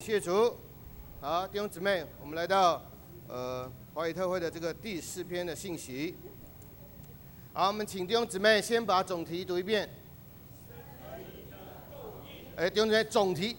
谢主。好，弟兄姊妹，我们来到华语特会的这个第4篇的信息。好，我们请弟兄姊妹先把总题读一遍。弟兄姊妹，总题。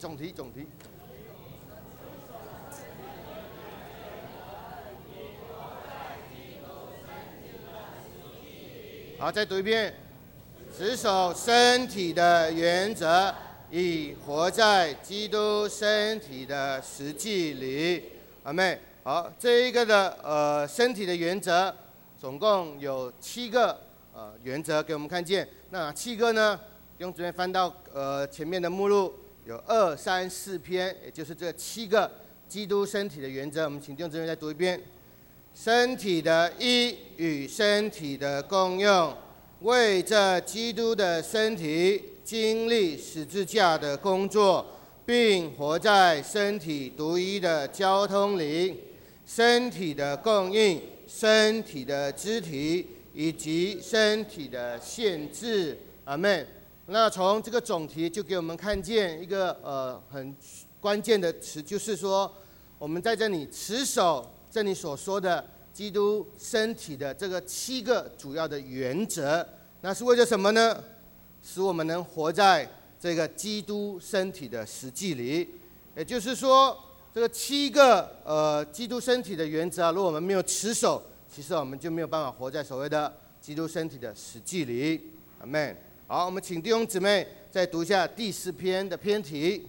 好，再读一遍。持守身体的原则，以活在基督身体的实际里。阿们。好，这一个的身体的原则，总共有7个原则给我们看见。那7个呢？弟兄姊妹翻到前面的目录，有2、3、4篇，也就是这7个基督身体的原则。我们请弟兄姊妹再读一遍：身体的一与身体的功用。为这基督的身体经历十字架的工作，并活在身体独一的交通里，身体的供应、身体的肢体以及身体的限制。阿们。那从这个总题就给我们看见一个很关键的词，就是说我们在这里持守这里所说的基督身体的这个7个主要的原则，那是为了什么呢？使我们能活在这个基督身体的实际里。也就是说，这个7个基督身体的原则，如果我们没有持守，其实我们就没有办法活在所谓的基督身体的实际里。阿们。好，我们请弟兄姊妹再读一下第4篇的篇题。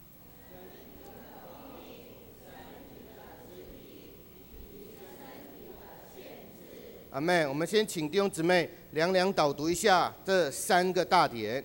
阿们。我们先请弟兄姊妹两导读一下这3个大点。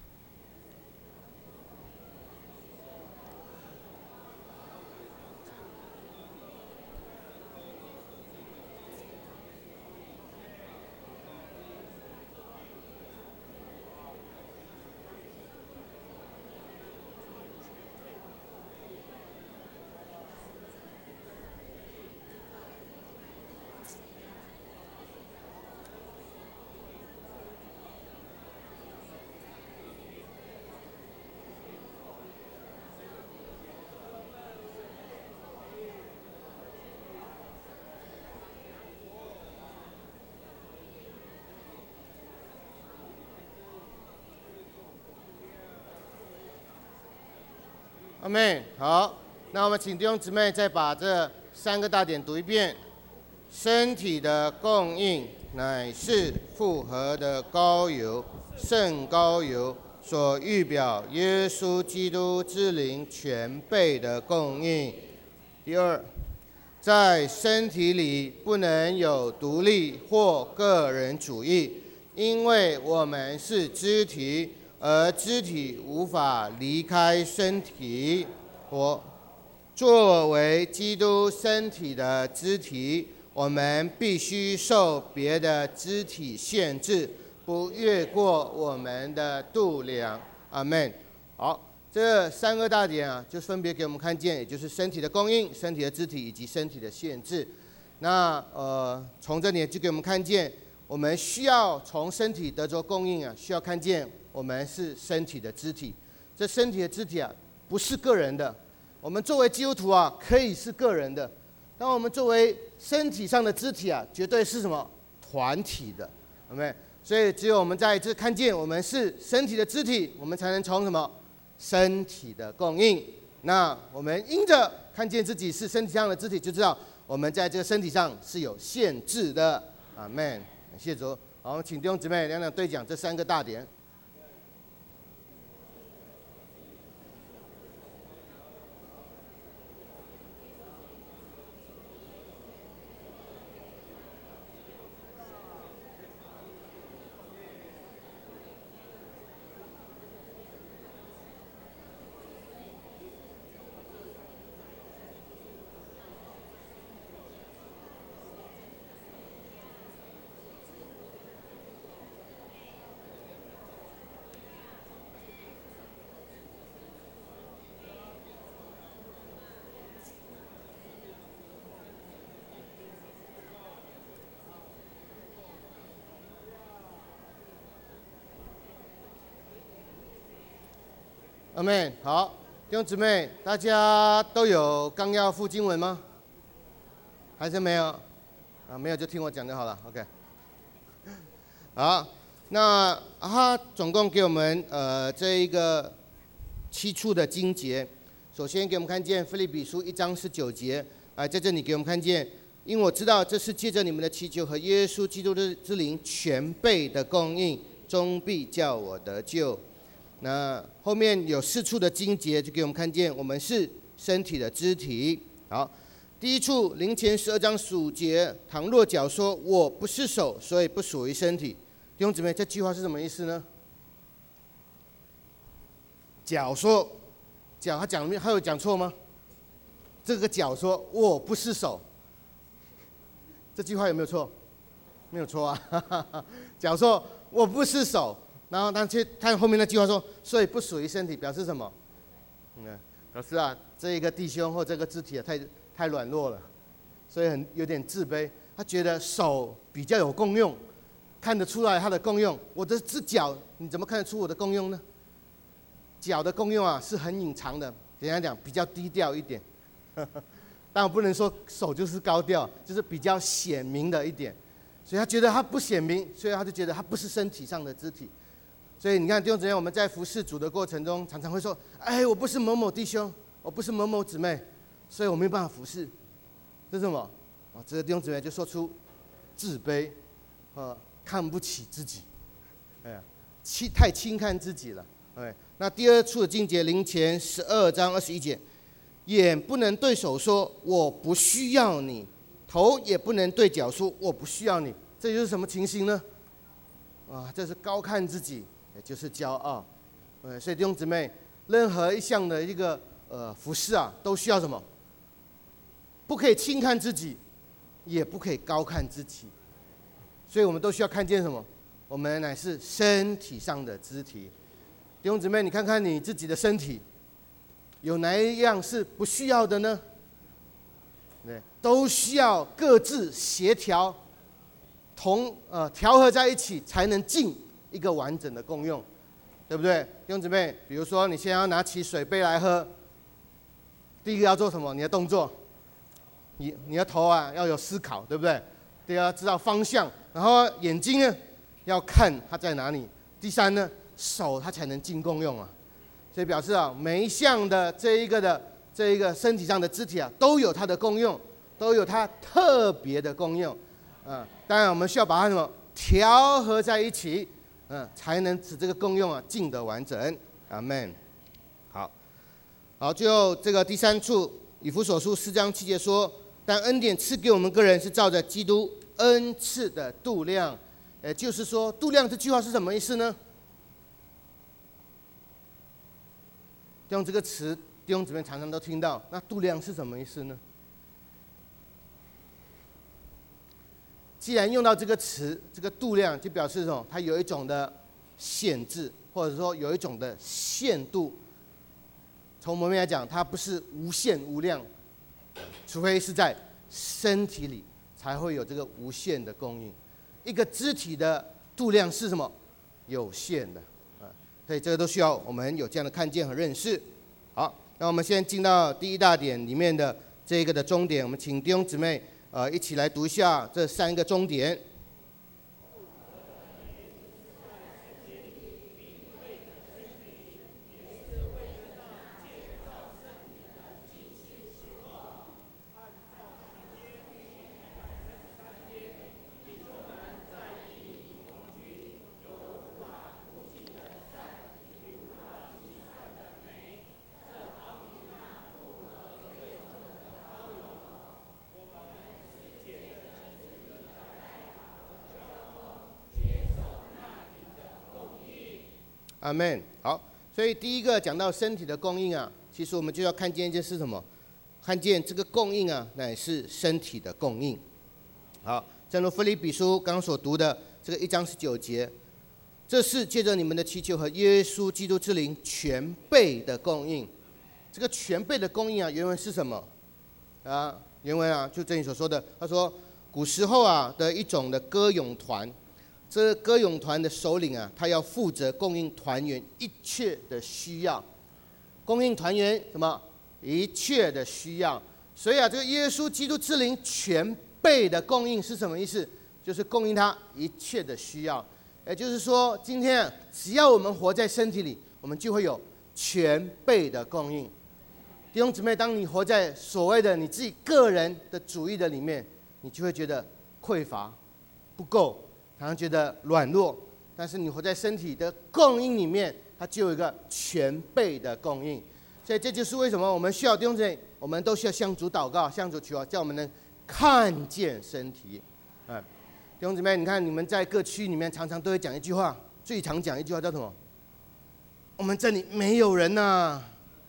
阿们。好，那我们请弟兄姊妹再把这3个大点读一遍。身体的供应乃是复合的膏油，圣膏油所预表耶稣基督之灵全备的供应。第2，在身体里不能有独立或个人主义，因为我们是肢体，而肢体无法离开身体。作为基督身体的肢体，我们必须受别的肢体限制，不越过我们的度量。阿们。好，这3个大点啊，就分别给我们看见，也就是身体的供应、身体的肢体以及身体的限制。那从这里就给我们看见，我们需要从身体得着供应啊，需要看见我们是身体的肢体。这身体的肢体啊，不是个人的。我们作为基督徒啊，可以是个人的；但我们作为身体上的肢体啊，绝对是什么？团体的，有没有？所以只有我们在这看见我们是身体的肢体，我们才能从什么？身体的供应。那我们因着看见自己是身体上的肢体，就知道我们在这个身体上是有限制的。阿们。感谢主。好，我们请弟兄姊妹两对讲这3个大点。阿们。好， 弟兄姊妹，大家都有纲要附经文吗？还是没有？没有就听我讲就好了。OK。好，那他总共给我们这一个7处的经节。首先给我们看见腓立比书1章19节，在这里给我们看见，因我知道这是借着你们的祈求和耶稣基督之灵全备的供应，终必叫我得救。那后面有4处的经节，就给我们看见我们是身体的肢体。好，第一处林前12章15节，倘若脚说我不是手，所以不属于身体。弟兄姊妹，这句话是什么意思呢？脚说，脚他有讲错吗？这个脚说我不是手，这句话有没有错？没有错啊。脚说我不是手，然后他后面那句话说，所以不属于身体，表示什么？表示这一个弟兄或这个肢体太软弱了，所以有点自卑。他觉得手比较有功用，看得出来它的功用。我的只脚，你怎么看得出我的功用呢？脚的功用是很隐藏的，简单讲比较低调一点。但我不能说手就是高调，就是比较显明的一点。所以他觉得他不显明，所以他就觉得他不是身体上的肢体。所以你看弟兄姊妹，我们在服侍主的过程中，常常会说：“我不是某某弟兄，我不是某某姊妹，所以我没有办法服侍。”这是什么？这个弟兄姊妹就说出自卑，看不起自己，太轻看自己了。那第2处的经节，林前12章21节，眼不能对手说我不需要你，头也不能对脚说我不需要你。这就是什么情形呢？这是高看自己，也就是骄傲。所以弟兄姊妹，任何一项的一个服事都需要什么？不可以轻看自己，也不可以高看自己。所以我们都需要看见什么？我们乃是身体上的肢体。弟兄姊妹，你看看你自己的身体，有哪一样是不需要的呢？都需要各自协调，调和在一起，才能尽一个完整的功用，对不对？弟兄姊妹，比如说你现在要拿起水杯来喝，第一个要做什么？你的动作，你的头要有思考，对不对？第二要知道方向，然后眼睛呢要看它在哪里。第3呢，手它才能尽功用所以表示每一项的这一个身体上的肢体都有它的功用，都有它特别的功用。当然我们需要把它什么调和在一起，才能使这个功用尽得完整。阿们。好，最后这个第3处，以弗所书4章7节说，但恩典赐给我们个人是照着基督恩赐的度量。就是说，度量这句话是什么意思呢？用这个词，弟兄姊妹常常都听到。那度量是什么意思呢？既然用到这个词，这个度量就表示什么？它有一种的限制，或者说有一种的限度。从我们来讲，它不是无限无量，除非是在身体里才会有这个无限的供应。一个肢体的度量是什么？有限的所以这个都需要我们有这样的看见和认识。好，那我们现在进到第1大点里面的这个的终点，我们请弟兄姊妹一起来读一下这3个终点。阿们。好，所以第一个讲到身体的供应其实我们就要看见一件事什么？看见这个供应乃是身体的供应。好，正如腓立比书刚所读的这个1章19节，这是借着你们的祈求和耶稣基督之灵全备的供应。这个全备的供应原文是什么？原文就这里所说的，他说古时候的一种的歌咏团。这歌咏团的首领他要负责供应团员一切的需要。 供应团员什么一切的需要。所以啊，这个耶稣基督之灵全备的供应是什么意思？就是供应他一切的需要。也就是说，今天啊，只要我们活在身体里，我们就会有全备的供应。弟兄姊妹，当你活在所谓的你自己个人的主义的里面，你就会觉得匮乏、不够，常常觉得软弱。但是你活在身体的供应里面，它就有一个全备的供应。所以这就是为什么我们需要弟兄姊妹，我们都需要向主祷告、向主求，叫我们能看见身体。弟兄姊妹，你看你们在各区里面常常都会讲一句话，最常讲一句话叫什么？我们这里没有人呐，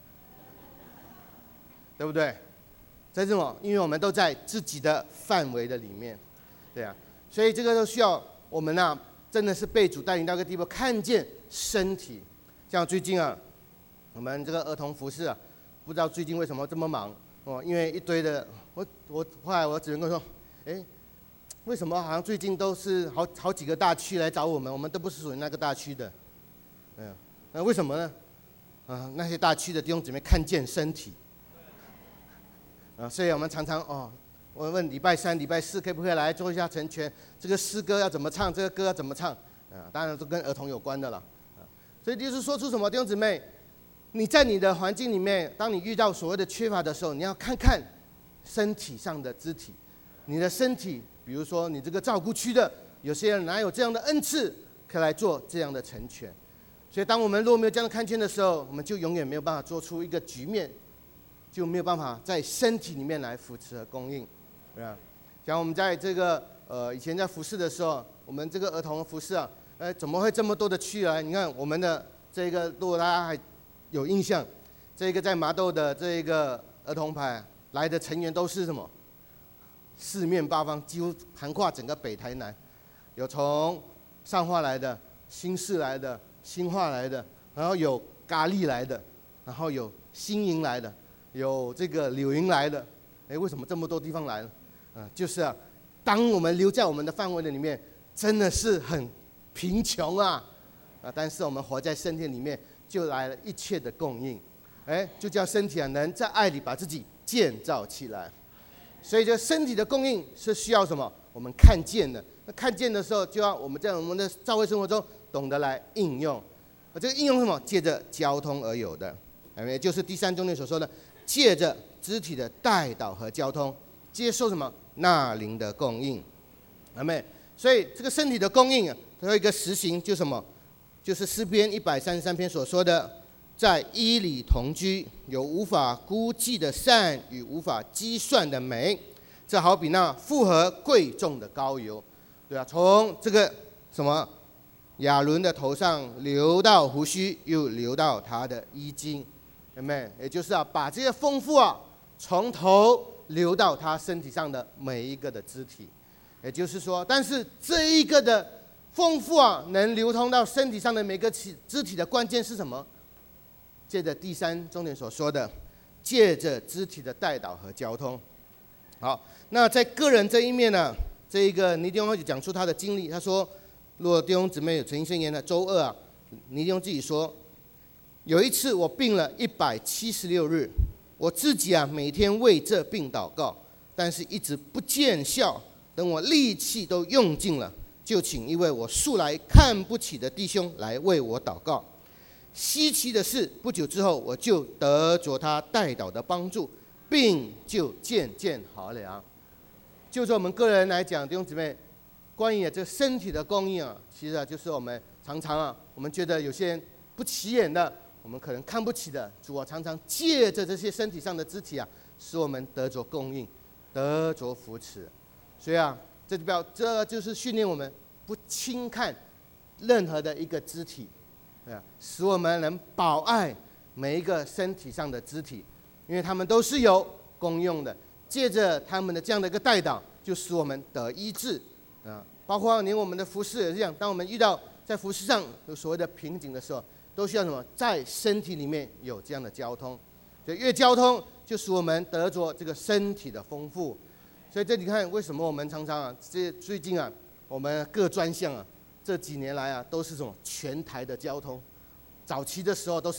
对不对？这是什么？因为我们都在自己的范围的里面，对啊，所以这个都需要我们啊，真的是被主带领到一个地步，看见身体。像最近啊，我们这个儿童服饰啊，不知道最近为什么这么忙哦，因为一堆的，我后来我只能够说，为什么好像最近都是好几个大区来找我们，我们都不是属于那个大区的，那为什么呢？那些大区的弟兄姊妹看见身体，所以我们常常我问礼拜3、礼拜4可不可以来做一下成全？这个诗歌要怎么唱？这个歌要怎么唱？当然都跟儿童有关的了。所以就是说出什么，弟兄姊妹，你在你的环境里面，当你遇到所谓的缺乏的时候，你要看看身体上的肢体，你的身体。比如说，你这个照顾区的，有些人哪有这样的恩赐，可以来做这样的成全。所以，当我们如果没有这样的看见的时候，我们就永远没有办法做出一个局面，就没有办法在身体里面来扶持和供应，对吧？像我们在这个以前在服侍的时候，我们这个儿童服侍啊，怎么会这么多的区来？你看我们的这个，如果大家还有印象，这个在麻豆的这个儿童排来的成员都是什么？四面八方，几乎横跨整个北台南，有从上化来的、新市来的、新化来的，然后有咖喱来的，然后有新营来的，有这个柳营来的。为什么这么多地方来呢？就是啊，当我们留在我们的范围的里面，真的是很贫穷啊，但是我们活在身体里面，就来了一切的供应，就叫身体啊能在爱里把自己建造起来。所以，这身体的供应是需要什么？我们看见的。那看见的时候，就要我们在我们的教会生活中懂得来应用。这个应用是什么？借着交通而有的，也就是第3重点所说的，借着肢体的带导和交通，接受什么？那灵的供应。阿们。所以，这个身体的供应啊，它有一个实行，就是什么？就是诗篇133篇所说的。在伊里同居，有无法估计的善与无法计算的美，这好比那复合贵重的膏油，对啊，从这个什么亚伦的头上流到胡须，又流到他的衣襟，有没有？也就是把这些丰富从头流到他身体上的每一个的肢体，也就是说，但是这一个的丰富能流通到身体上的每个肢体的关键是什么？借着第3重点所说的，借着肢体的带导和交通。好，那在个人这一面呢，这一个尼弟兄就讲出他的经历。他说，如果弟兄姊妹有诚心宣言的，周2尼弟兄自己说，有一次我病了176日，我自己每天为这病祷告，但是一直不见效。等我力气都用尽了，就请一位我素来看不起的弟兄来为我祷告。稀奇的是，不久之后我就得着他带导的帮助，病就渐渐好了。就是我们个人来讲，弟兄姊妹，关于这身体的供应其实就是我们常常我们觉得有些人不起眼的，我们可能看不起的，主常常借着这些身体上的肢体使我们得着供应，得着扶持。所以这就是训练我们不轻看任何的一个肢体。使我们能保爱每一个身体上的肢体，因为他们都是有功用的。借着他们的这样的一个带导，就使我们得医治。包括连我们的服事也是这样。当我们遇到在服事上有所谓的瓶颈的时候，都需要什么？在身体里面有这样的交通。所以越交通，就使我们得着这个身体的丰富。所以这你看，为什么我们常常最近我们各专项这几年来都是这种全台的交通。早期的时候都是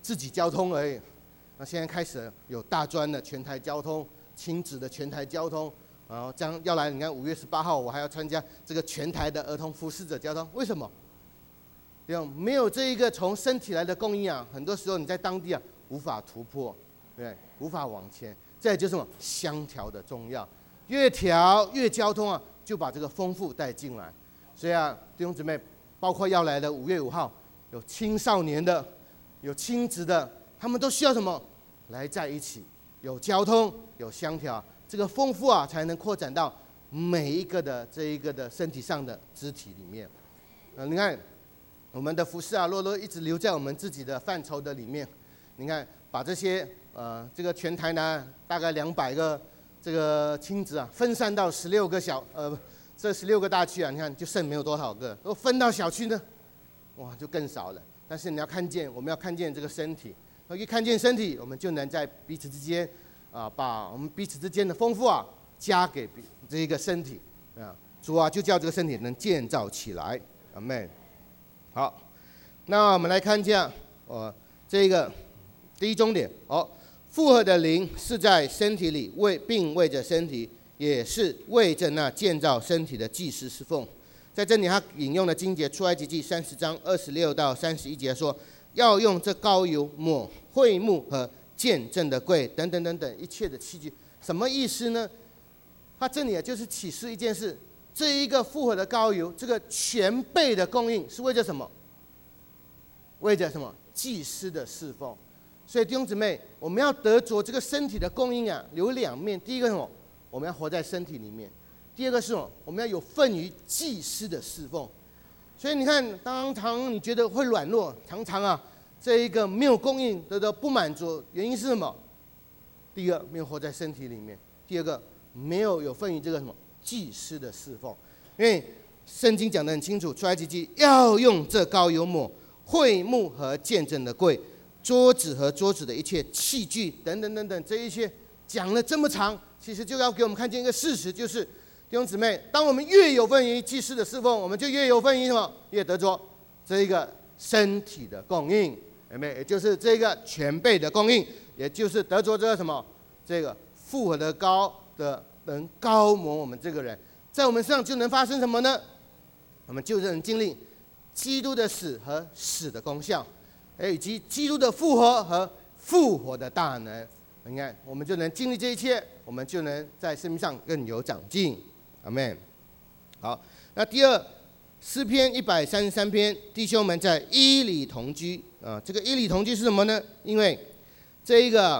自己交通而已。那现在开始有大专的全台交通，亲子的全台交通，然后将要来，你看5月18号我还要参加这个全台的儿童服侍者交通，为什么？对吧？没有这一个从身体来的供应啊，很多时候你在当地啊无法突破，对，无法往前。再就是什么相调的重要，越调越交通啊，就把这个丰富带进来。所以啊，弟兄姊妹，包括要来的5月5号，有青少年的，有亲子的，他们都需要什么？来在一起，有交通，有相调，这个丰富啊，才能扩展到每一个的这一个的身体上的肢体里面。你看我们的服事啊，若一直留在我们自己的范畴的里面，你看把这些这个全台呢大概200个这个亲子啊，分散到16个这16个大区啊，你看就剩没有多少个，都分到小区呢，哇，就更少了。但是你要看见，我们要看见这个身体，一看见身体，我们就能在彼此之间把我们彼此之间的丰富啊，加给这一个身体啊，主啊，就叫这个身体能建造起来，阿们。好，那我们来看一下这个第一重点复活的灵是在身体里并为着身体，也是为着那建造身体的祭司侍奉。在这里他引用了经节出埃及记30章26到31节说，要用这膏油抹会幕和见证的柜等等等等一切的器具。什么意思呢？他这里就是启示一件事，这一个复活的膏油，这个全备的供应是为着什么？为着什么？祭司的侍奉。所以弟兄姊妹，我们要得着这个身体的供应啊，有2面。第一个是什么？我们要活在身体里面。第二个是什么？我们要有份于祭司的侍奉。所以你看，当常你觉得会软弱，常常啊，这一个没有供应的不满足，原因是什么？第一个没有活在身体里面，第二个没有份于这个什么祭司的侍奉。因为圣经讲得很清楚，出埃及记要用这膏油抹会幕和见证的柜、桌子和桌子的一切器具等等等等，这一些讲了这么长，其实就要给我们看见一个事实，就是弟兄姊妹，当我们越有份于祭司的侍奉，我们就越有份于什么？越得着这一个身体的供应，有没有？也就是这个全备的供应，也就是得着这个什么？这个复活的膏的能膏抹我们这个人，在我们身上就能发生什么呢？我们就能经历基督的死和死的功效，以及基督的复活和复活的大能。你看，我们就能经历这一切，我们就能在生命上更有长进。阿们。好，那第二，诗篇133篇，弟兄们在一里同居这个一里同居是什么呢？因为这一个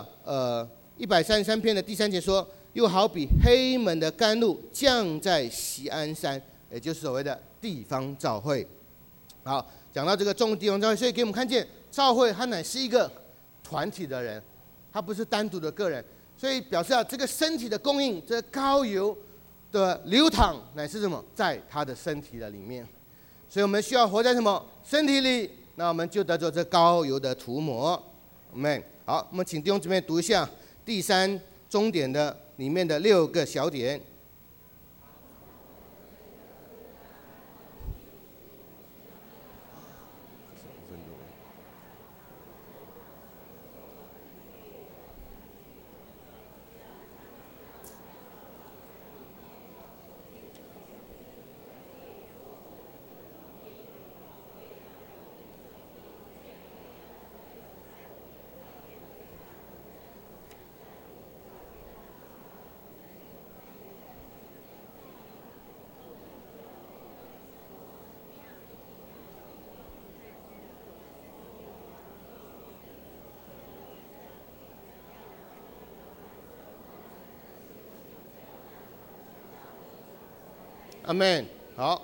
133篇的第3节说，又好比黑门的甘露降在锡安山，也就是所谓的地方教会。好，讲到这个众地方教会，所以给我们看见教会它乃是一个团体的人，它不是单独的个人，所以表示这个身体的供应，这个膏油的流淌乃是什么？在他的身体的里面。所以我们需要活在什么？身体里，那我们就得着这膏油的涂抹。amen。好，我们请弟兄姊妹读一下第3终点的里面的6个小点。阿们。好，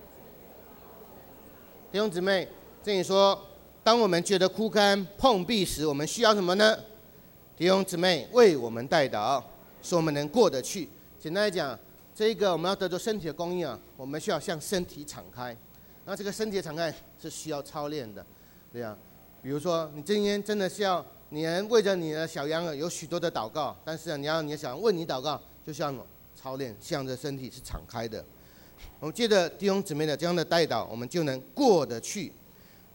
弟兄姊妹，这里说，当我们觉得枯干碰壁时，我们需要什么呢？弟兄姊妹为我们代祷，使我们能过得去。简单来讲，这个我们要得着身体的供应啊，我们需要向身体敞开。那这个身体的敞开是需要操练的，对呀。比如说，你今天真的是要，你能为着你的小羊有许多的祷告，但是你的小羊为你祷告，就需要操练，向着身体是敞开的。我们借着弟兄姊妹的这样的代祷，我们就能过得去。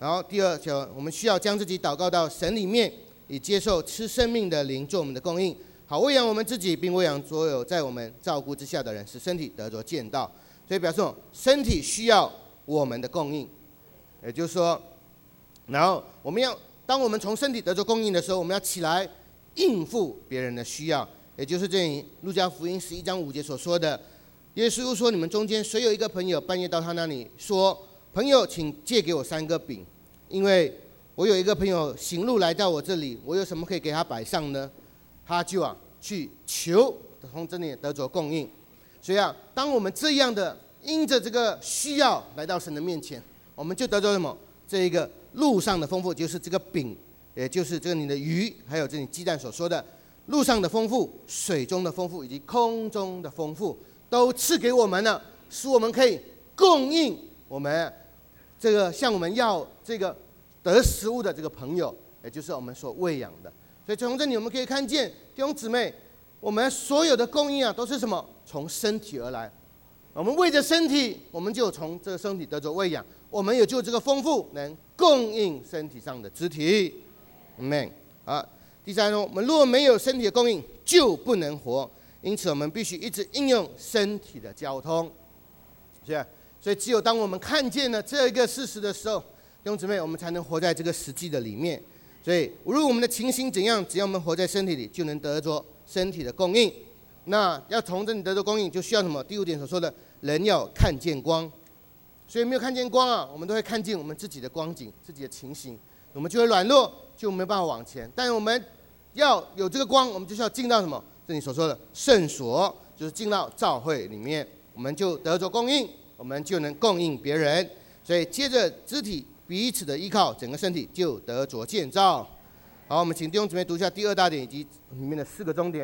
然后第二条，我们需要将自己祷告到神里面，以接受吃生命的灵做我们的供应，好喂养我们自己，并喂养所有在我们照顾之下的人，使身体得着建造。所以表示身体需要我们的供应，也就是说，然后当我们从身体得着供应的时候，我们要起来应付别人的需要，也就是这里路加福音11章5节所说的，耶稣说：“你们中间谁有一个朋友半夜到他那里说，朋友，请借给我3个饼，因为我有一个朋友行路来到我这里，我有什么可以给他摆上呢？”他就去求从这里得着供应。所以当我们这样的因着这个需要来到神的面前，我们就得着什么？这一个路上的丰富，就是这个饼，也就是这个你的鱼，还有这你鸡蛋所说的路上的丰富、水中的丰富以及空中的丰富，都赐给我们了，使我们可以供应我们这个向我们要这个得食物的这个朋友，也就是我们所喂养的。所以从这里我们可以看见，弟兄姊妹，我们所有的供应都是什么？从身体而来。我们为着身体，我们就从这个身体得着喂养，我们也就这个丰富能供应身体上的肢体。Amen。第三我们若没有身体的供应，就不能活。因此我们必须一直应用身体的交通。所以只有当我们看见了这个事实的时候，弟兄姊妹，我们才能活在这个实际的里面。所以无论我们的情形怎样，只要我们活在身体里，就能得着身体的供应。那要从这里得着供应，就需要什么？第5点所说的，人要看见光。所以没有看见光我们都会看见我们自己的光景、自己的情形，我们就会软弱，就没办法往前。但是我们要有这个光，我们就需要进到什么？这里所说的圣所，就是进到教会里面，我们就得着供应，我们就能供应别人。所以接着肢体彼此的依靠，整个身体就得着建造。好，我们请弟兄姊妹读一下第2大点以及里面的4个重点。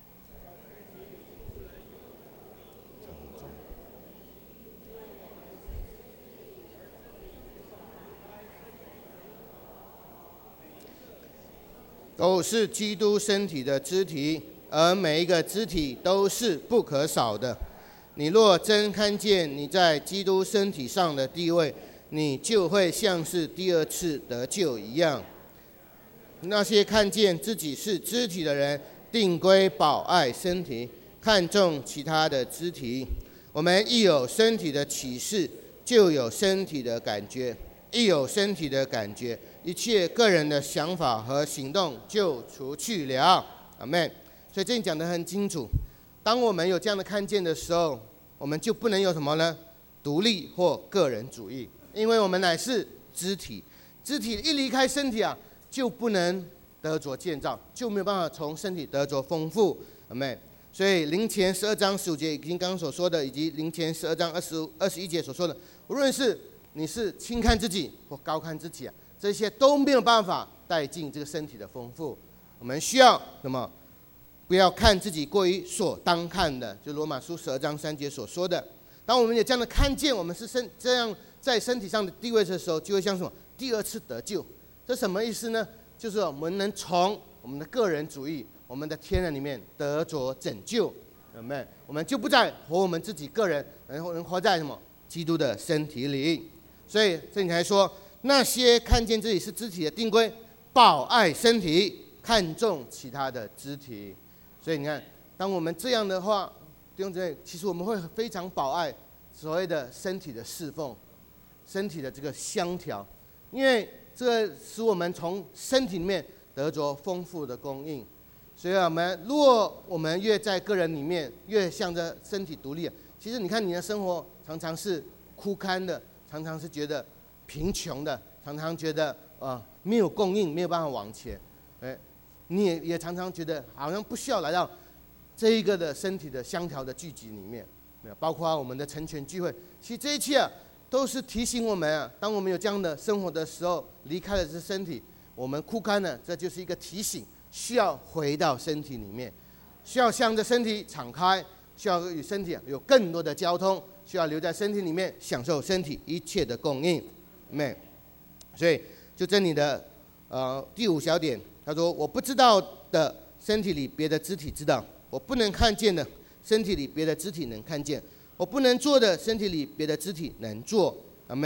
都是基督身体的肢体，而每一个肢体都是不可少的。你若真看见你在基督身体上的地位，你就会像是第2次得救一样。那些看见自己是肢体的人，定规保爱身体，看重其他的肢体。我们一有身体的启示，就有身体的感觉；一有身体的感觉，一切个人的想法和行动就除去了。阿们。所以这里讲得很清楚，当我们有这样的看见的时候，我们就不能有什么呢？独立或个人主义，因为我们乃是肢体，肢体一离开身体就不能得着建造，就没有办法从身体得着丰富。阿们。所以林前12章15节已经刚刚所说的，以及林前12章21节所说的，无论是你是轻看自己或高看自己这些都没有办法带进这个身体的丰富。我们需要什么？不要看自己过于所当看的，就罗马书12章3节所说的。当我们有这样的看见，我们是这样在身体上的地位的时候，就会像什么？第2次得救。这什么意思呢？就是我们能从我们的个人主义、我们的天然里面得着拯救。有没有？我们就不再活我们自己个人，能活在什么？基督的身体里。所以这里才说，那些看见自己是肢体的定规，保爱身体，看重其他的肢体。所以你看，当我们这样的话，弟兄姊妹，其实我们会非常保爱所谓的身体的侍奉，身体的这个相调，因为这个使我们从身体里面得着丰富的供应。所以如果我们越在个人里面越向着身体独立，其实你看你的生活常常是枯干的，常常是觉得贫穷的，常常觉得没有供应，没有办法往前。你也常常觉得好像不需要来到这一个的身体的相调的聚集里面，包括我们的成全聚会。其实这一切都是提醒我们当我们有这样的生活的时候，离开了这身体，我们枯干了，这就是一个提醒，需要回到身体里面，需要向着身体敞开，需要与身体有更多的交通，需要留在身体里面享受身体一切的供应。所以就这里的第5小点，他说：我不知道的身体里别的肢体知道，我不能看见的身体里别的肢体能看见，我不能做的身体里别的肢体能做。阿们。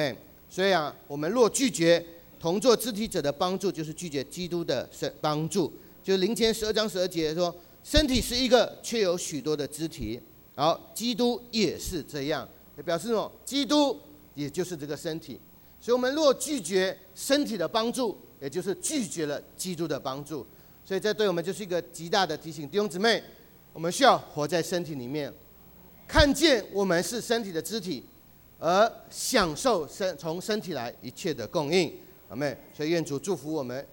所以啊，我们若拒绝同作肢体者的帮助，就是拒绝基督的帮助。就林前12章12节说，身体是一个，却有许多的肢体。好，基督也是这样，也表示什么？基督也就是这个身体。所以我们若拒绝身体的帮助，也就是拒绝了基督的帮助。所以这对我们就是一个极大的提醒，弟兄姊妹，我们需要活在身体里面，看见我们是身体的肢体，而享受从身体来一切的供应。阿们。所以愿主祝福我们。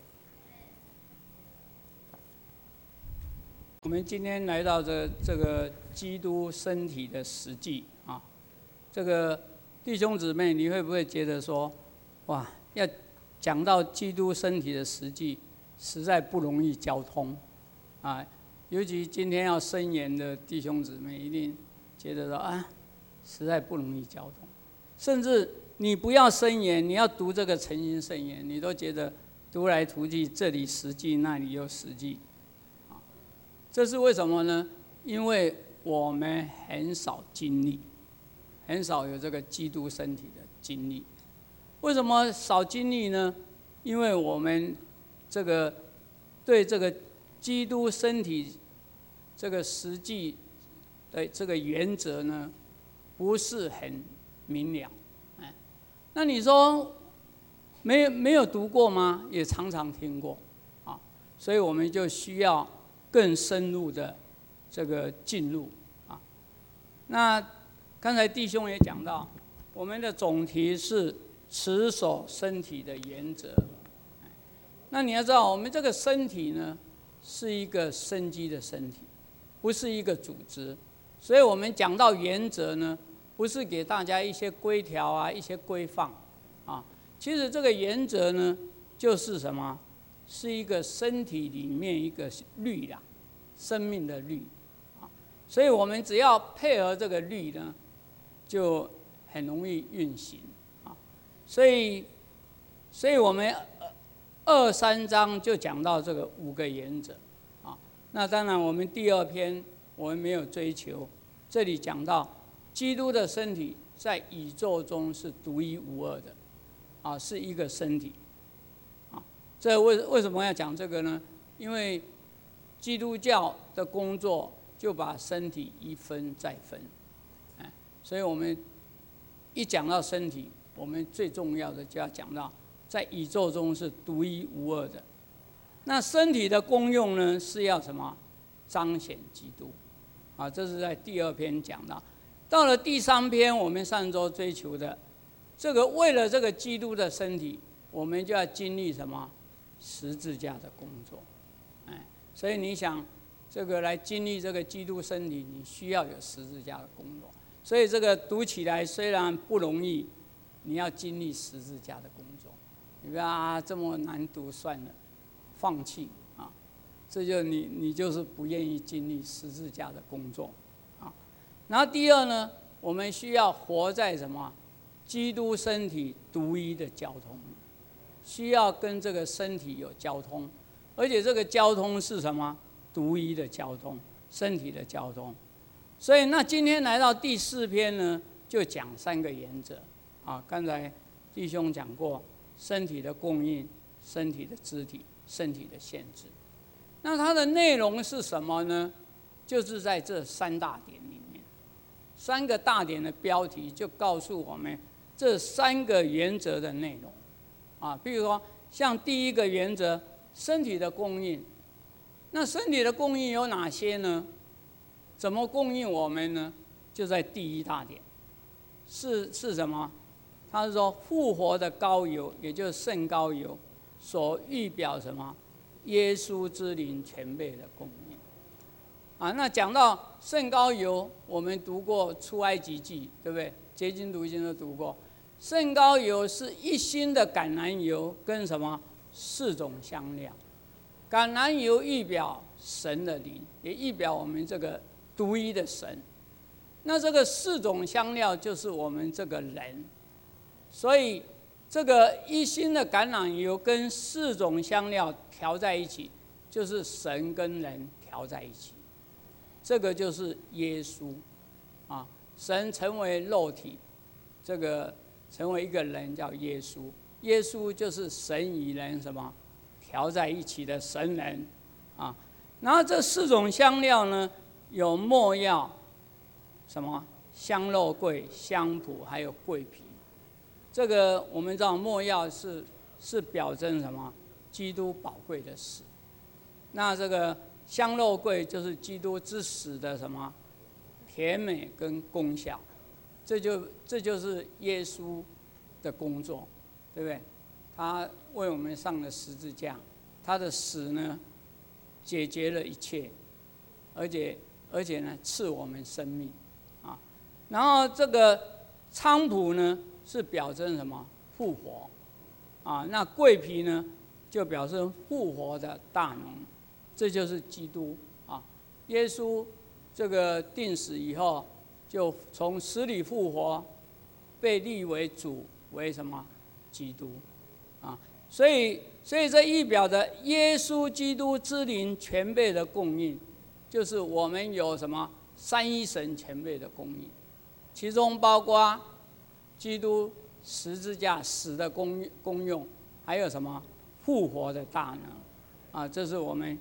我们今天来到这个基督身体的实际啊，这个弟兄姊妹，你会不会觉得说，哇，要讲到基督身体的实际，实在不容易交通啊？尤其今天要申言的弟兄姊妹，一定觉得说啊，实在不容易交通。甚至你不要申言，你要读这个诚心圣言，你都觉得读来读去，这里实际，那里又实际。这是为什么呢？因为我们很少经历，很少有这个基督身体的经历。为什么少经历呢？因为我们这个对这个基督身体这个实际的这个原则呢，不是很明了。那你说没有读过吗？也常常听过啊，所以我们就需要更深入的这个进入啊。那刚才弟兄也讲到，我们的总题是持守身体的原则。那你要知道，我们这个身体呢，是一个生机的身体，不是一个组织。所以我们讲到原则呢，不是给大家一些规条啊、一些规范啊。其实这个原则呢，就是什么？是一个身体里面一个律啦，生命的律啊。所以我们只要配合这个律呢，就很容易运行啊。所以我们2、3章就讲到这个5个原则啊。那当然，我们第2篇我们没有追求，这里讲到基督的身体在宇宙中是独一无二的啊，是一个身体啊。这为什么要讲这个呢？因为基督教的工作就把身体一分再分，所以我们一讲到身体，我们最重要的就要讲到在宇宙中是独一无二的。那身体的功用呢，是要什么？彰显基督啊，这是在第2篇讲到。到了第3篇，我们上周追求的这个，为了这个基督的身体，我们就要经历什么？十字架的工作。所以你想，这个来经历这个基督身体，你需要有十字架的工作。所以这个读起来虽然不容易，你要经历十字架的工作。你不要啊，这么难读，算了，放弃啊！这就你就是不愿意经历十字架的工作啊。然后第2呢，我们需要活在什么？基督身体独一的交通，需要跟这个身体有交通。而且这个交通是什么？独一的交通，身体的交通。所以那今天来到第4篇呢，就讲3个原则啊。刚才弟兄讲过，身体的供应、身体的肢体、身体的限制。那它的内容是什么呢？就是在这3大点里面，3个大点的标题就告诉我们这3个原则的内容啊。比如说，像第1个原则。身体的供应，那身体的供应有哪些呢？怎么供应我们呢？就在第1大点，是什么？他是说复活的膏油，也就是圣膏油，所预表什么？耶稣之灵全备的供应。啊，那讲到圣膏油，我们读过出埃及记，对不对？结晶读经都读过。圣膏油是一新的橄榄油跟什么？4种香料。橄榄油预表神的灵，也预表我们这个独一的神。那这个4种香料就是我们这个人，所以这个一新的橄榄油跟4种香料调在一起，就是神跟人调在一起。这个就是耶稣啊，神成为肉体，这个成为一个人叫耶稣。耶稣就是神与人什么调在一起的神人啊。然后这4种香料呢，有没药、什么香肉桂、香蒲，还有桂皮。这个我们知道没药是表征什么？基督宝贵的死。那这个香肉桂就是基督之死的什么甜美跟功效。这就是耶稣的工作，对不对？他为我们上了十字架，他的死呢，解决了一切，而且呢，赐我们生命啊。然后这个菖蒲呢，是表征什么？复活啊。那桂皮呢，就表示复活的大能，这就是基督啊。耶稣这个定死以后，就从死里复活，被立为主，为什么？基督啊。所以这预表着耶稣基督之灵全备的供应，就是我们有什么三一神全备的供应，其中包括基督十字架死的功用，还有什么复活的大能啊，这是我们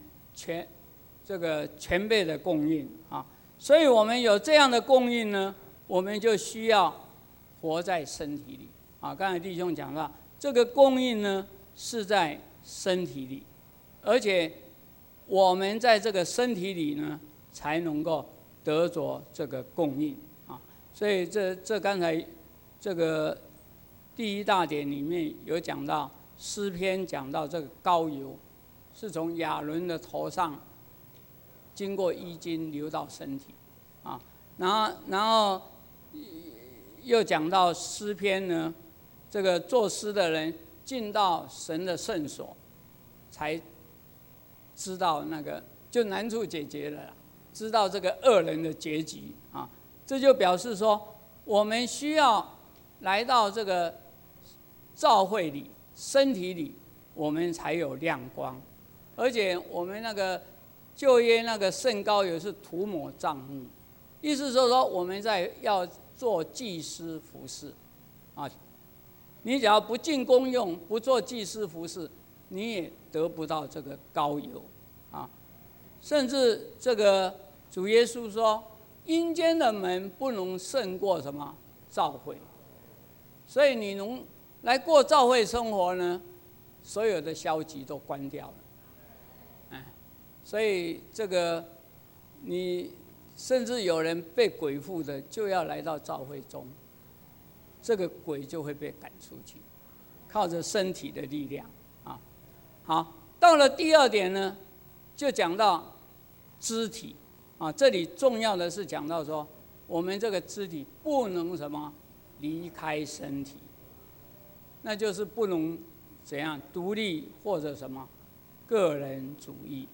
全备的供应啊。所以我们有这样的供应呢，我们就需要活在身体里啊。刚才弟兄讲到，这个供应呢是在身体里，而且我们在这个身体里呢，才能够得着这个供应啊。所以这刚才这个第一大点里面有讲到，诗篇讲到这个膏油是从亚伦的头上经过衣襟流到身体啊。然后又讲到诗篇呢，这个作诗的人进到神的圣所，才知道那个就难处解决了啦，知道这个恶人的结局啊。这就表示说，我们需要来到这个教会里、身体里，我们才有亮光。而且我们那个旧约那个圣膏油是涂抹帐幕，意思是说我们要做祭司服事啊。你只要不进公用，不做祭司服事，你也得不到这个膏油啊。甚至这个主耶稣说，阴间的门不能胜过什么？教会。所以你能来过教会生活呢，所有的消极都关掉了。所以这个你甚至有人被鬼附的，就要来到教会中，这个鬼就会被赶出去，靠着身体的力量啊。好，到了第二点呢，就讲到肢体啊。这里重要的是讲到说，我们这个肢体不能什么离开身体，那就是不能怎样独立或者什么个人主义。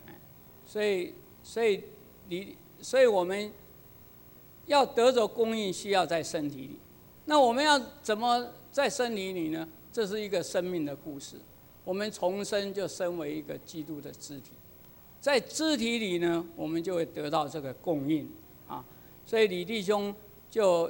所以我们要得着供应，需要在身体里。那我们要怎么在身体里呢？这是一个生命的故事。我们重生就身为一个基督的肢体，在肢体里呢，我们就会得到这个供应啊。所以尼弟兄就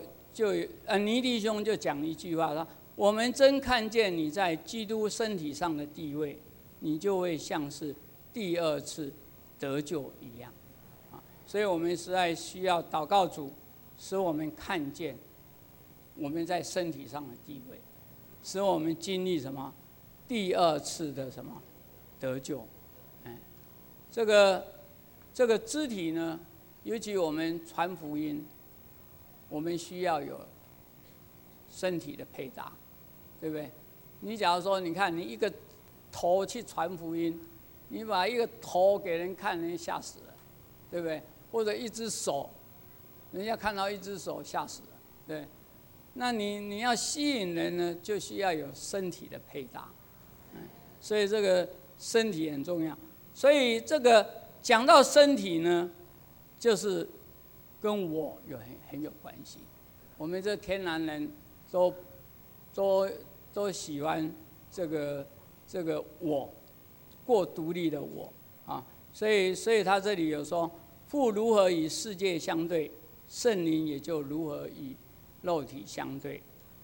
讲一句话说：我们真看见你在基督身体上的地位，你就会像是第二次得救一样啊。所以我们实在需要祷告主，使我们看见我们在身体上的地位，使我们经历什么第二次的什么得救。这个肢体呢，尤其我们传福音，我们需要有身体的配搭，对不对？你假如说，你看你一个头去传福音，你把一个头给人看，人家吓死了，对不对？或者一只手，人家看到一只手吓死了，对。那你要吸引人呢，就需要有身体的配搭，所以这个身体很重要。所以这个讲到身体呢，就是跟我很有关系。我们这天然人都喜欢这个我，过独立的我啊。所以他这里有说，父如何与世界相对，圣灵也就如何与肉体相对。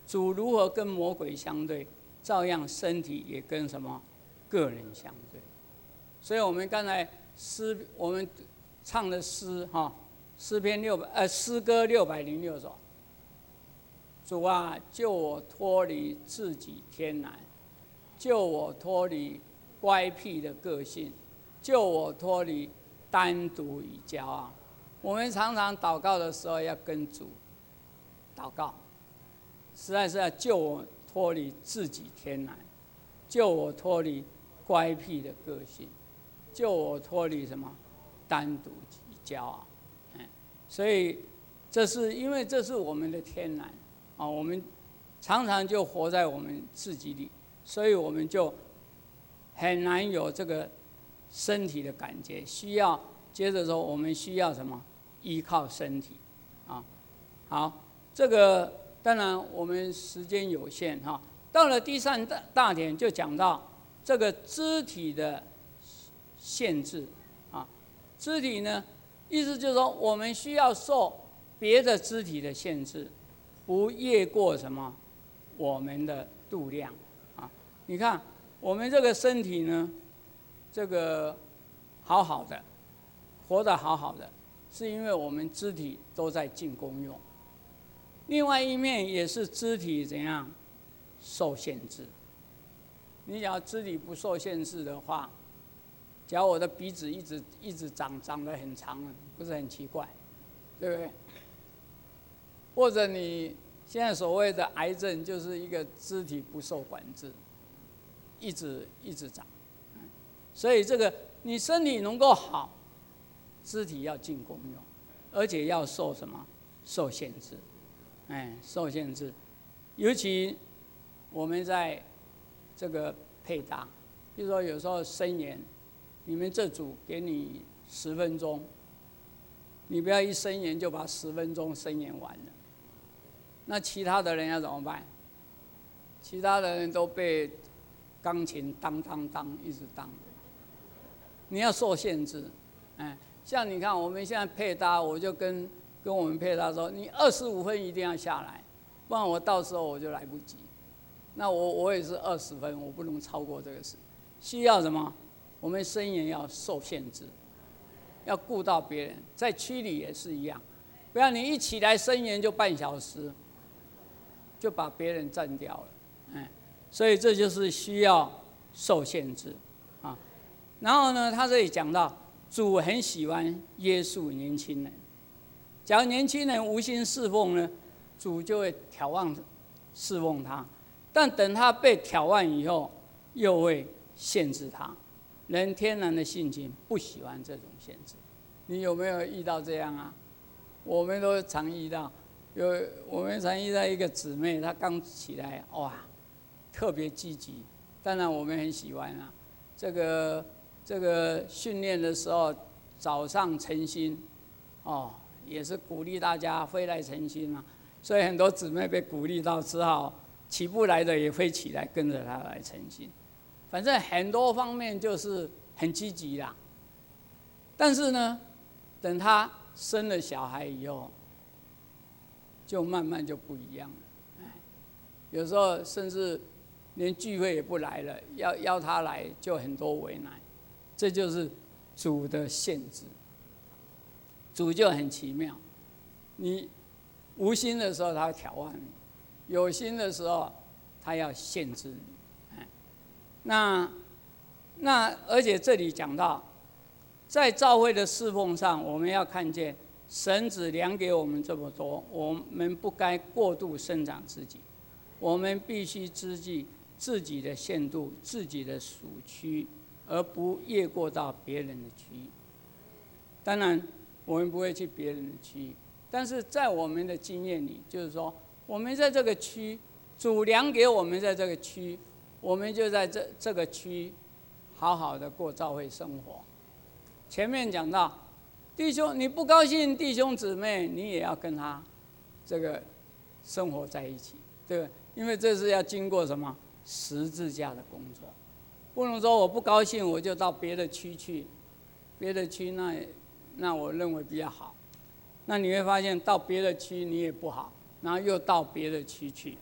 主如何跟魔鬼相对，照样身体也跟什么个人相对。所以我们刚才我们唱的诗哈，诗歌606首。主啊，救我脱离自己天然，救我脱离乖僻的个性，救我脱离单独与骄傲。我们常常祷告的时候要跟主祷告，实在是要救我脱离自己天然，救我脱离乖僻的个性，救我脱离什么单独与骄傲。所以因为这是我们的天然。我们常常就活在我们自己里，所以我们就很难有这个身体的感觉。接着说，我们需要什么？依靠身体啊。好，这个当然我们时间有限哈。到了第3大点就讲到这个肢体的限制啊。肢体呢，意思就是说我们需要受别的肢体的限制。不越过什么我们的度量啊！你看我们这个身体呢，这个好好的，活得好好的，是因为我们肢体都在尽功用。另外一面也是肢体怎样受限制。你假如肢体不受限制的话，假如我的鼻子一直长得很长，不是很奇怪，对不对？或者你现在所谓的癌症，就是一个肢体不受管制，一直长。所以这个你身体能够好，肢体要尽功用，而且要受什么？受限制，受限制。尤其我们在这个配搭，比如说有时候伸延，你们这组给你10分钟，你不要一伸延就把10分钟伸延完了。那其他的人要怎么办？其他的人都被钢琴当一直当，你要受限制。像你看我们现在配搭，我就跟我们配搭说，你25分一定要下来，不然我到时候我就来不及。那我也是20分，我不能超过这个事。需要什么？我们伸延要受限制，要顾到别人。在区里也是一样，不要你一起来伸延就半小时。就把别人占掉了，所以这就是需要受限制啊。然后呢，他这里讲到，主很喜欢约束年轻人。假如年轻人无心侍奉呢，主就会眺望侍奉他，但等他被眺望以后，又会限制他。人天然的性情不喜欢这种限制。你有没有遇到这样啊？我们都常遇到。我们常遇到一个姊妹，她刚起来，哇，特别积极。当然我们很喜欢啊。这个训练的时候，早上晨兴，也是鼓励大家飞来晨兴嘛。所以很多姊妹被鼓励到，只好起不来的也飞起来，跟着她来晨兴。反正很多方面就是很积极啦。但是呢，等她生了小孩以后，就慢慢就不一样了，有时候甚至连聚会也不来了，要他来就很多为难，这就是主的限制。主就很奇妙，你无心的时候他会眺望你，有心的时候他要限制你。那而且这里讲到，在教会的侍奉上，我们要看见。神只量给我们这么多，我们不该过度生长自己，我们必须知记自己的限度、自己的属区，而不越过到别人的区域。当然，我们不会去别人的区域，但是在我们的经验里，就是说，我们在这个区，主量给我们在这个区，我们就在这个区好好的过教会生活。前面讲到。弟兄，你不高兴弟兄姊妹，你也要跟他这个生活在一起，对吧？因为这是要经过什么十字架的工作，不能说我不高兴我就到别的区去，别的区那我认为比较好，那你会发现到别的区你也不好，然后又到别的区去，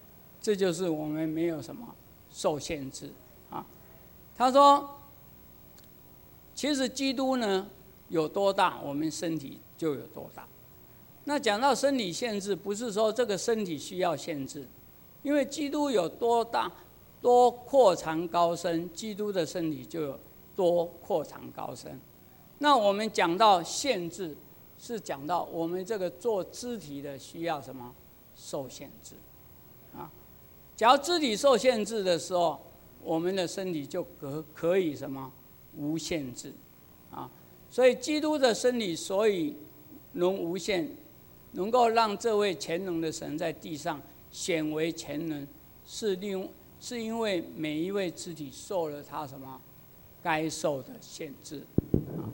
这就是我们没有什么受限制啊。他说，其实基督呢有多大，我们身体就有多大。那讲到身体限制，不是说这个身体需要限制，因为基督有多大，多阔长高深，基督的身体就有多阔长高深。那我们讲到限制，是讲到我们这个做肢体的需要什么受限制啊？假如肢体受限制的时候，我们的身体就可以什么无限制啊？所以基督的身体所以能无限，能够让这位全能的神在地上显为全能，是因为每一位肢体受了他什么该受的限制啊。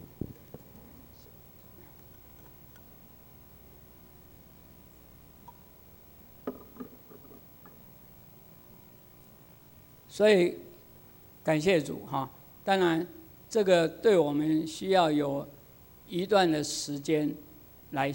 所以感谢主哈，当然这个对我们需要有一段的时间来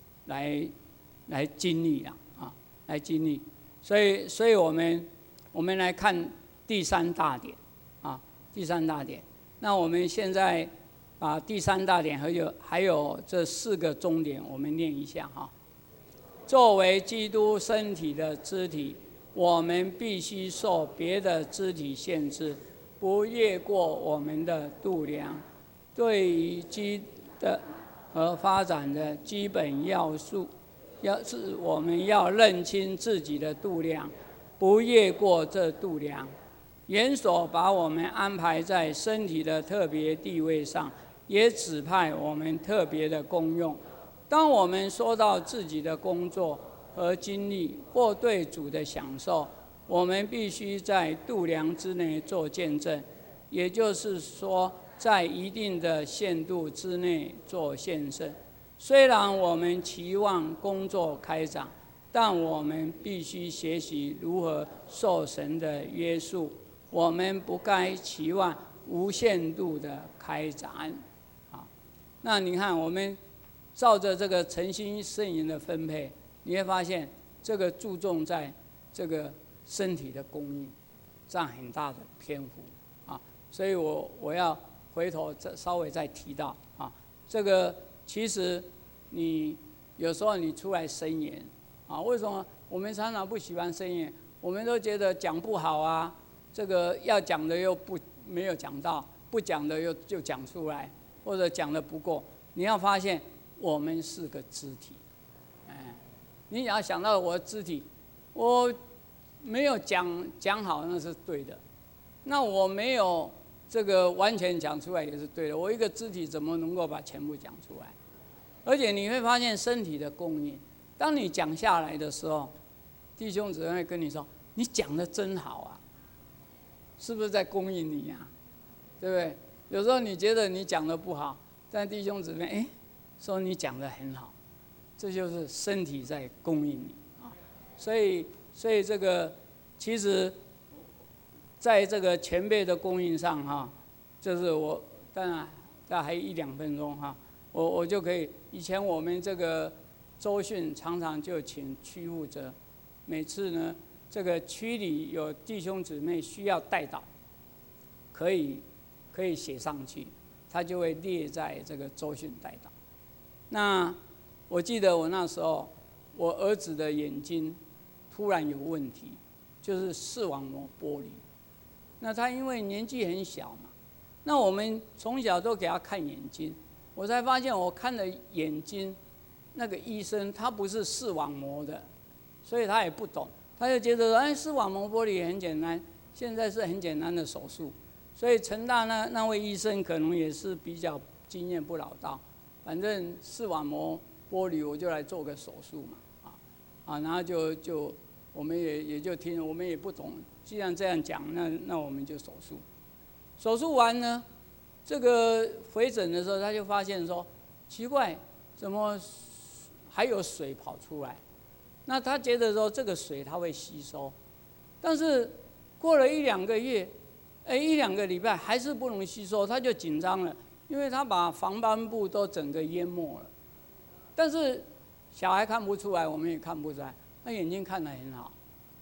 经历啦啊，来经历。所以我们来看第三大点啊，第三大点。那我们现在把第三大点还有这4个终点，我们念一下哈。作为基督身体的肢体，我们必须受别的肢体限制，不越过我们的度量。对于基的和发展的基本要素，是我们要认清自己的度量，不越过这度量。元首把我们安排在身体的特别地位上，也指派我们特别的功用。当我们说到自己的工作和经历或对主的享受，我们必须在度量之内做见证，也就是说，在一定的限度之内做献身。虽然我们期望工作开展，但我们必须学习如何受神的约束。我们不该期望无限度的开展。啊，那你看，我们照着这个诚心圣言的分配，你会发现这个注重在这个身体的供应，占很大的篇幅啊。所以我要回头稍微再提到啊，这个其实你有时候你出来申言啊，为什么我们常常不喜欢申言？我们都觉得讲不好啊，这个要讲的又没有讲到，不讲的就讲出来，或者讲的不够。你要发现我们是个肢体，你要想到我的肢体，我没有讲好那是对的，那我没有这个完全讲出来也是对的。我一个肢体怎么能够把全部讲出来？而且你会发现身体的供应，当你讲下来的时候，弟兄姊妹会跟你说：“你讲的真好啊，是不是在供应你啊？对不对？”有时候你觉得你讲的不好，但弟兄姊妹说你讲的很好，这就是身体在供应你啊。所以这个其实，在这个前辈的供应上哈，就是我当然大概还有1-2分钟哈，我就可以。以前我们这个周训常常就请区负责，每次呢这个区里有弟兄姊妹需要代祷，可以写上去，他就会列在这个周训代祷。那我记得我那时候，我儿子的眼睛突然有问题，就是视网膜剥离。那他因为年纪很小嘛，那我们从小都给他看眼睛，我才发现我看了眼睛，那个医生他不是视网膜的，所以他也不懂，他就觉得说，视网膜剥离也很简单，现在是很简单的手术。所以成大那位医生可能也是比较经验不老道，反正视网膜剥离我就来做个手术嘛，然后就我们也就听，我们也不懂，既然这样讲，那我们就手术。手术完呢，这个回诊的时候，他就发现说，奇怪，怎么还有水跑出来？那他觉得说这个水它会吸收，但是过了1-2个月，1-2个礼拜还是不能吸收，他就紧张了，因为他把防斑布都整个淹没了。但是小孩看不出来，我们也看不出来，他眼睛看得很好。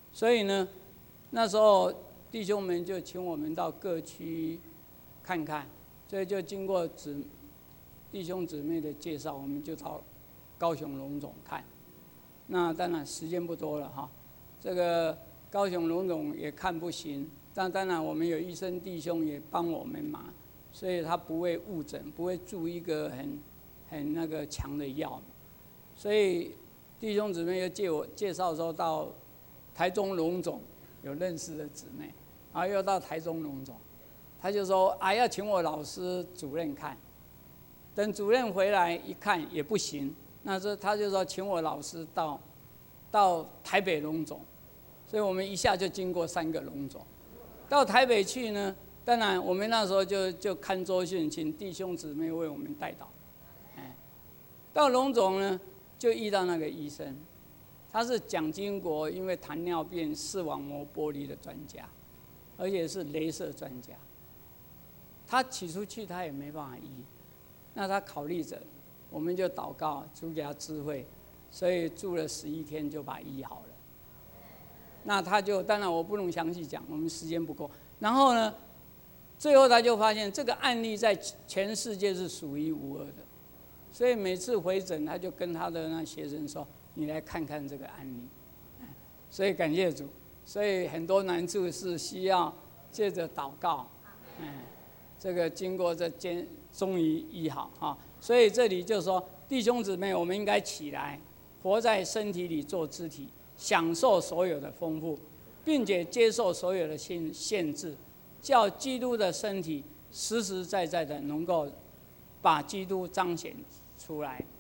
所以呢，那时候弟兄们就请我们到各区看看，所以就经过弟兄姊妹的介绍，我们就到高雄荣总看。那当然时间不多了哈，这个高雄荣总也看不行，但当然我们有医生弟兄也帮我们忙，所以他不会误诊，不会注一个很那个强的药，所以弟兄姊妹又介绍说到台中荣总有认识的姊妹，然后又到台中荣总，他就说要请我老师主任看，等主任回来一看也不行，那他就说请我老师到台北荣总，所以我们一下就经过3个荣总，到台北去呢，当然我们那时候就看周训，请弟兄姊妹为我们代祷，到荣总呢就遇到那个医生，他是蒋经国因为糖尿病视网膜剥离的专家，而且是雷射专家，他起初去他也没办法医，那他考虑着，我们就祷告，主给他智慧，所以住了11天就把医好了。那他就当然我不能详细讲，我们时间不够。然后呢，最后他就发现这个案例在全世界是数一无二的，所以每次回诊他就跟他的那学生说：“你来看看这个案例。”所以感谢主，所以很多难处是需要借着祷告，这个经过这终于医好哈。所以这里就说，弟兄姊妹，我们应该起来，活在身体里做肢体，享受所有的丰富，并且接受所有的限制，叫基督的身体实实在在的能够把基督彰显出来。